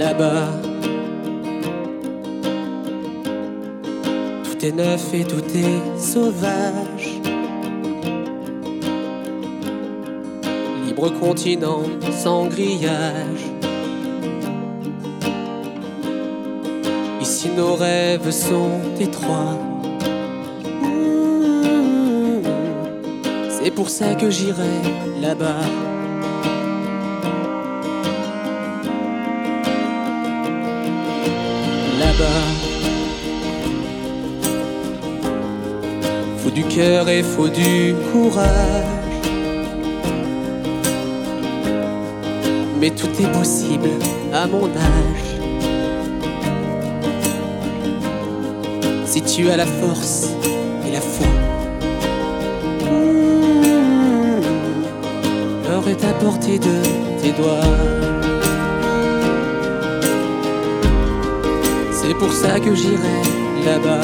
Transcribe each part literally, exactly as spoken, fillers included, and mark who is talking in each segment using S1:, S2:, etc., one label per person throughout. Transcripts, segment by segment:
S1: là-bas. Tout est neuf et tout est sauvage. Libre continent sans grillage. Ici nos rêves sont étroits. Mmh, c'est pour ça que j'irai là-bas. Là-bas, faut du cœur et faut du courage. Mais tout est possible à mon âge. Si tu as la force et la foi, mmh, l'or est à portée de tes doigts. C'est pour ça que j'irai là-bas.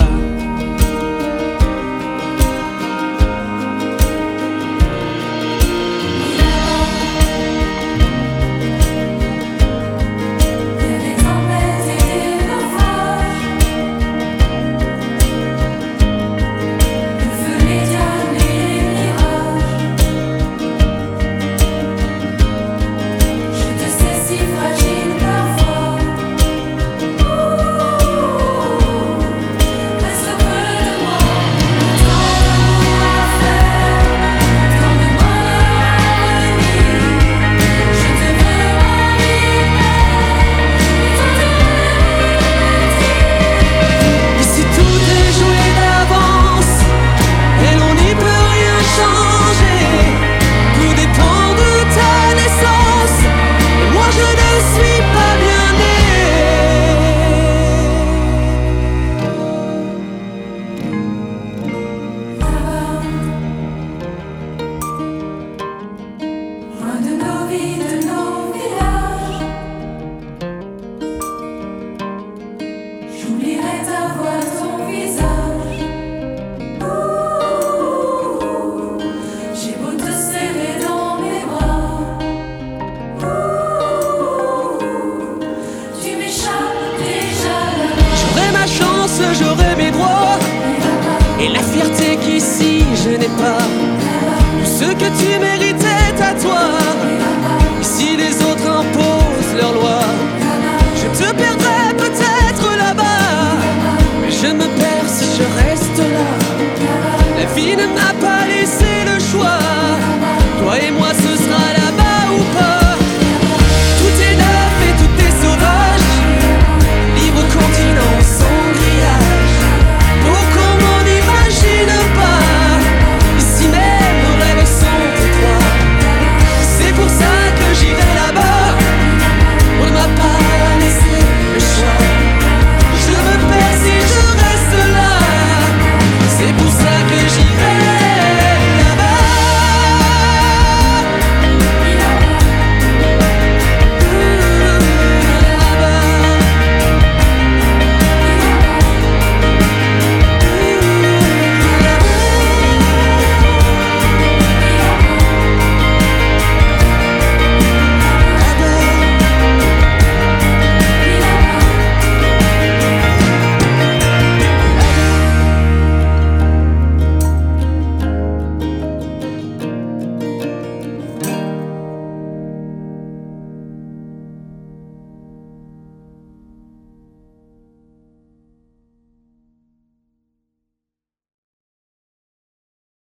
S2: J'oublierai ta voix, ton visage. Ouh, j'ai beau te serrer dans mes bras. Ouh, tu m'échappes déjà là.
S1: J'aurai ma chance, j'aurai mes droits et la fierté qu'ici je n'ai pas. Tout ce que tu mérites.